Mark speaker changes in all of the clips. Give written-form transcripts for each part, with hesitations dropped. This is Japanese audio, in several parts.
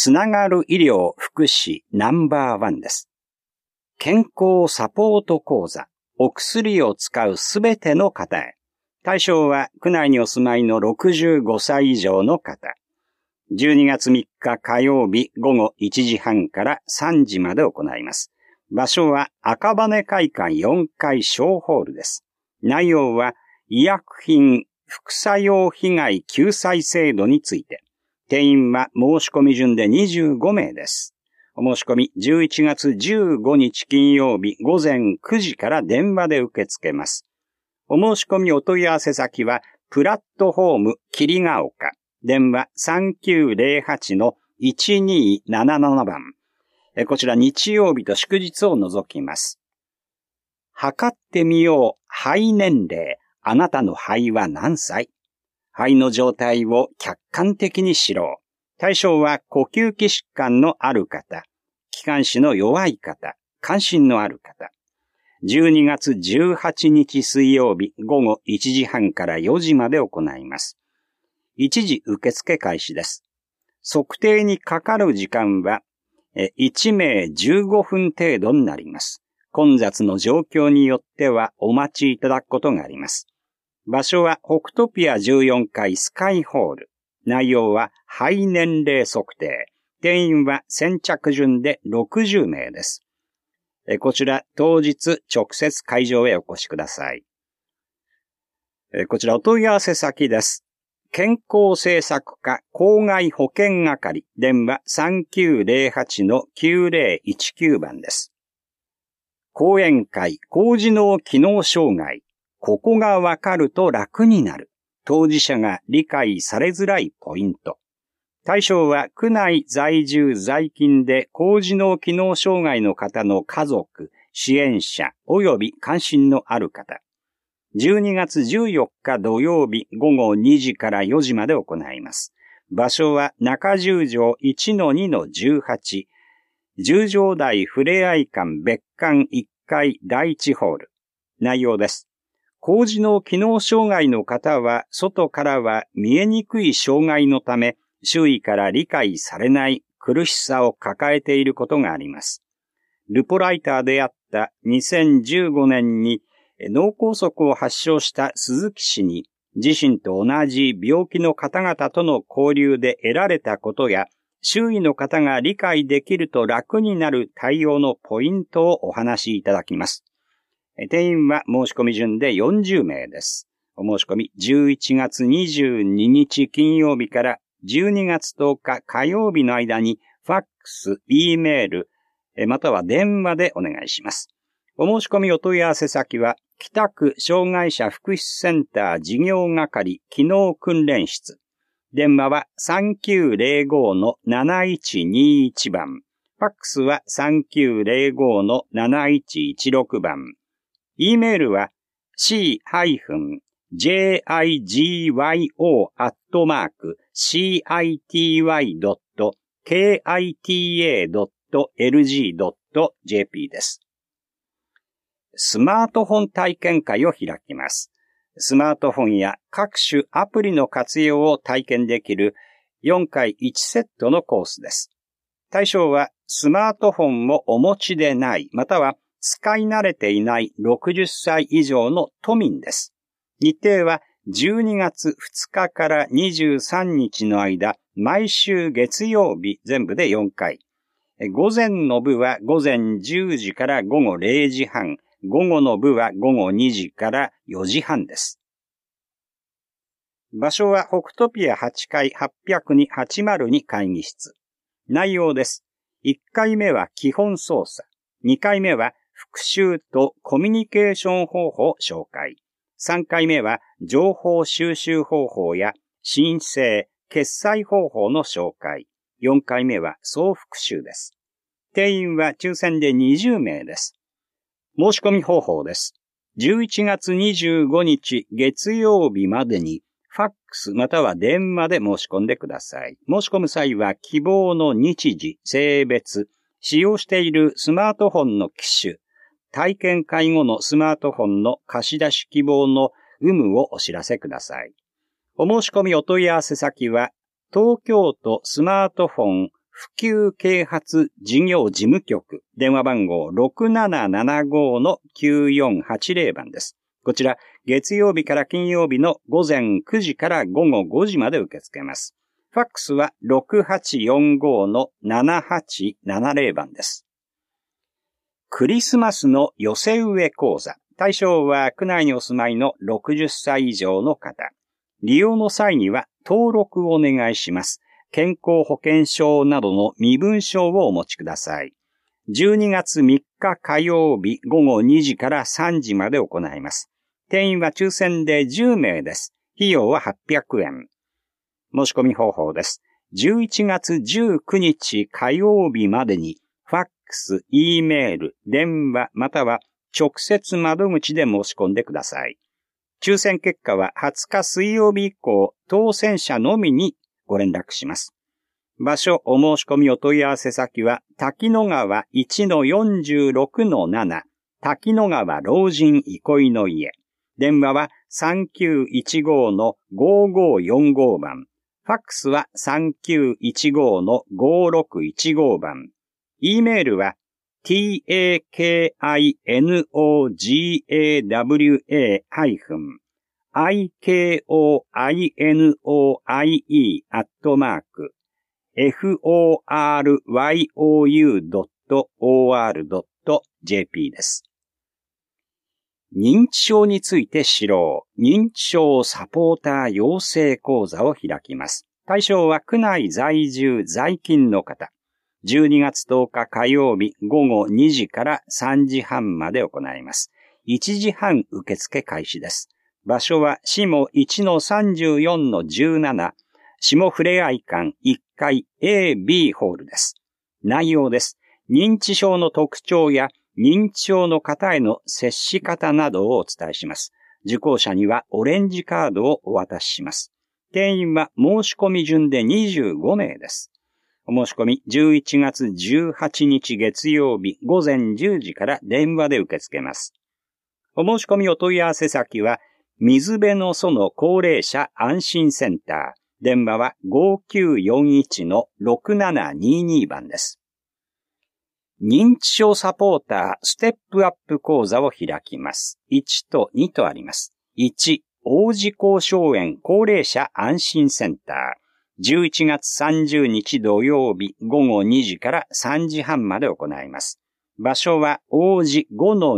Speaker 1: つながる医療福祉No.1です。健康サポート講座、お薬を使うすべての方へ。対象は区内にお住まいの65歳以上の方。12月3日火曜日午後1時半から3時まで行います。場所は赤羽会館4階小ホールです。内容は医薬品副作用被害救済制度について。定員は申し込み順で25名です。お申し込み11月15日金曜日午前9時から電話で受け付けます。お申し込みお問い合わせ先はプラットフォーム桐ヶ丘。電話 3908-1277 番。こちら日曜日と祝日を除きます。測ってみよう肺年齢。あなたの肺は何歳？肺の状態を客観的に知ろう。対象は呼吸器疾患のある方、気管支の弱い方、関心のある方。12月18日水曜日午後1時半から4時まで行います。一時受付開始です。測定にかかる時間は1名15分程度になります。混雑の状況によってはお待ちいただくことがあります。場所は北トピア14階スカイホール。内容は肺年齢測定。定員は先着順で60名です。こちら当日直接会場へお越しください。こちらお問い合わせ先です。健康政策課公害保険係。電話 3908-9019 番です。講演会高次脳機能障害。ここがわかると楽になる。当事者が理解されづらいポイント。対象は区内在住在勤で高次脳機能障害の方の家族、支援者及び関心のある方。12月14日土曜日午後2時から4時まで行います。場所は中十条 1-2-18。十条台ふれあい館別館1階第1ホール。内容です。高次脳機能障害の方は、外からは見えにくい障害のため、周囲から理解されない苦しさを抱えていることがあります。ルポライターであった2015年に脳梗塞を発症した鈴木氏に、自身と同じ病気の方々との交流で得られたことや、周囲の方が理解できると楽になる対応のポイントをお話しいただきます。定員は申し込み順で40名です。お申し込み11月22日金曜日から12月10日火曜日の間にファックス、Eメール、または電話でお願いします。お申し込みお問い合わせ先は北区障害者福祉センター事業係機能訓練室。電話は 3905-7121 番。ファックスは 3905-7116 番。E メールは cigyo.city.kita.lg.jp です。スマートフォン体験会を開きます。スマートフォンや各種アプリの活用を体験できる4回1セットのコースです。対象はスマートフォンをお持ちでない、または使い慣れていない60歳以上の都民です。日程は12月2日から23日の間、毎週月曜日全部で4回。午前の部は午前10時から午後0時半、午後の部は午後2時から4時半です。場所は北トピア8階802-802会議室。内容です。1回目は基本操作。2回目は復習とコミュニケーション方法紹介。3回目は情報収集方法や申請、決済方法の紹介。4回目は総復習です。定員は抽選で20名です。申し込み方法です。11月25日月曜日までにファックスまたは電話で申し込んでください。申し込む際は希望の日時、性別、使用しているスマートフォンの機種、体験会後のスマートフォンの貸し出し希望の有無をお知らせください。お申し込みお問い合わせ先は、東京都スマートフォン普及啓発事業事務局、電話番号 6775-9480 番です。こちら、月曜日から金曜日の午前9時から午後5時まで受け付けます。ファックスは 6845-7870 番です。クリスマスの寄せ植え講座。対象は区内にお住まいの60歳以上の方。利用の際には登録をお願いします。健康保険証などの身分証をお持ちください。12月3日火曜日午後2時から3時まで行います。定員は抽選で10名です。費用は800円。申し込み方法です。11月19日火曜日までに、ファックス、E メール、電話、または直接窓口で申し込んでください。抽選結果は20日水曜日以降、当選者のみにご連絡します。場所、お申し込みお問い合わせ先は、滝野川 1-46-7、滝野川老人憩いの家。電話は 3915-5545 番。ファックスは 3915-5615 番。E メールは takinoie-foryoue.or.jp です。認知症について知ろう。認知症サポーター養成講座を開きます。対象は区内在住在勤の方。12月10日火曜日午後2時から3時半まで行います。1時半受付開始です。場所は下 1-34-17 下ふれあい館1階 A、B ホールです。内容です。認知症の特徴や認知症の方への接し方などをお伝えします。受講者にはオレンジカードをお渡しします。定員は申し込み順で25名です。お申し込み11月18日月曜日午前10時から電話で受け付けます。お申し込みお問い合わせ先は水辺の園高齢者安心センター。電話は 5941-6722 番です。認知症サポーターステップアップ講座を開きます。1と2とあります。1、王子公荘園高齢者安心センター。11月30日土曜日午後2時から3時半まで行います。場所は王子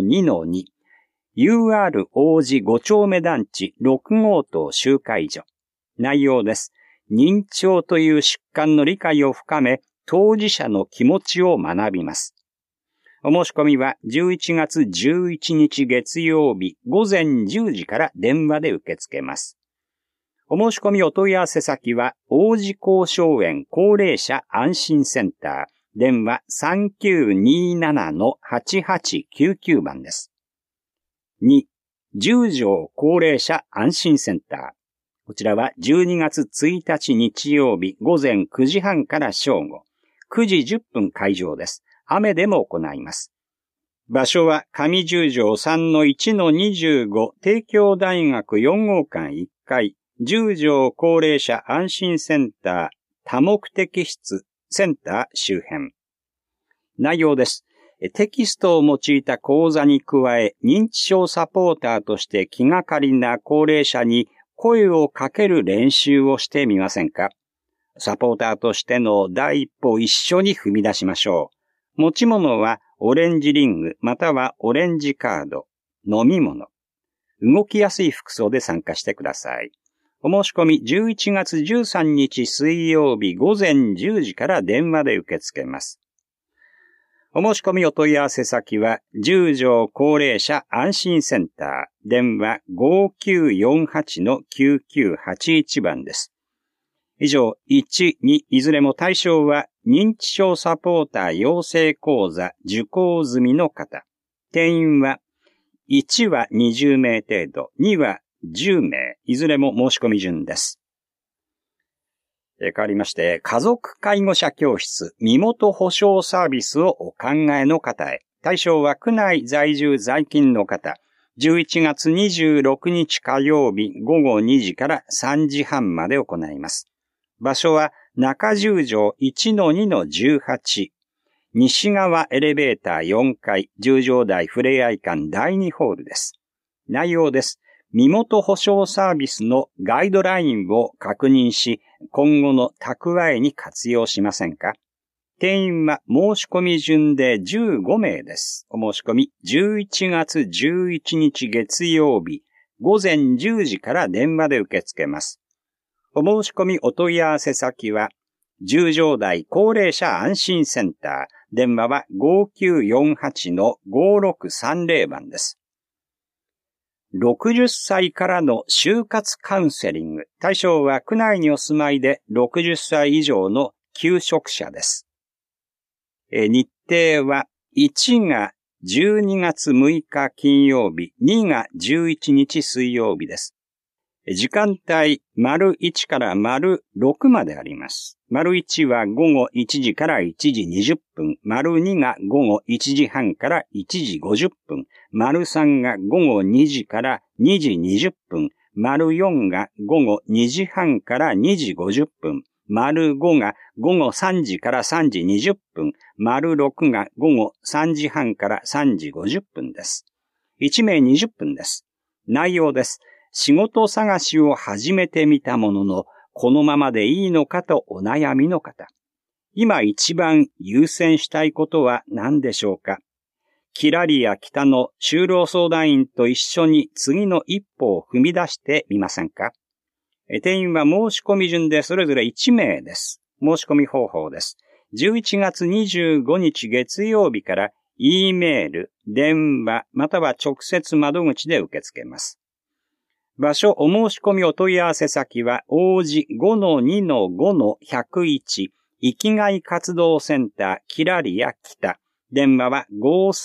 Speaker 1: 5-2-2。UR 王子5丁目団地6号棟集会所。内容です。認知症という疾患の理解を深め、当事者の気持ちを学びます。お申し込みは11月11日月曜日午前10時から電話で受け付けます。お申し込みお問い合わせ先は王子公荘園高齢者安心センター。電話 3927-8899 番です。2、十条高齢者安心センター。こちらは12月1日日曜日午前9時半から正午。9時10分開場です。雨でも行います。場所は上十条 3-1-25 帝京大学4号館1階十条高齢者安心センター多目的室センター周辺。内容です。テキストを用いた講座に加え、認知症サポーターとして気がかりな高齢者に声をかける練習をしてみませんか？サポーターとしての第一歩を一緒に踏み出しましょう。持ち物はオレンジリングまたはオレンジカード、飲み物。動きやすい服装で参加してください。お申し込み11月13日水曜日午前10時から電話で受け付けます。お申し込みお問い合わせ先は十条高齢者安心センター。電話 5948-9981 番です。以上、1、2、いずれも対象は認知症サポーター養成講座受講済みの方。定員は1は20名程度、2は10名、いずれも申し込み順です。変わりまして、家族介護者教室身元保証サービスをお考えの方へ。対象は区内在住在勤の方。11月26日火曜日午後2時から3時半まで行います。場所は中十条 1-2-18、西側エレベーター4階、十条台ふれあい館第2ホールです。内容です。身元保証サービスのガイドラインを確認し、今後の蓄えに活用しませんか？定員は申し込み順で15名です。お申し込み11月11日月曜日午前10時から電話で受け付けます。お申し込みお問い合わせ先は十条台高齢者安心センター、電話は 5948-5630 番です。60歳からの就活カウンセリング。対象は区内にお住まいで60歳以上の求職者です。日程は1が12月6日金曜日、2が11日水曜日です。時間帯、丸1から丸6まであります。丸1は午後1時から1時20分、丸2が午後1時半から1時50分、丸3が午後2時から2時20分、丸4が午後2時半から2時50分、丸5が午後3時から3時20分、丸6が午後3時半から3時50分です。1名20分です。内容です。仕事探しを始めてみたものの、このままでいいのかとお悩みの方。今一番優先したいことは何でしょうか？キラリア北の就労相談員と一緒に次の一歩を踏み出してみませんか？定員は申し込み順でそれぞれ1名です。申し込み方法です。11月25日月曜日から E メール、電話、または直接窓口で受け付けます。場所、お申し込みお問い合わせ先は、王子 5-2-5-101 生きがい活動センターキラリア北。電話は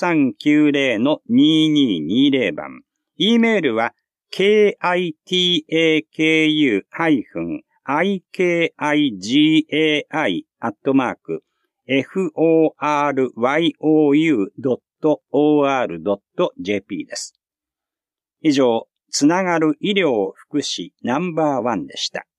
Speaker 1: 5390-2220 番。E メールは、kitaki-foryyou.or.jp です。以上、つながる医療福祉No.1でした。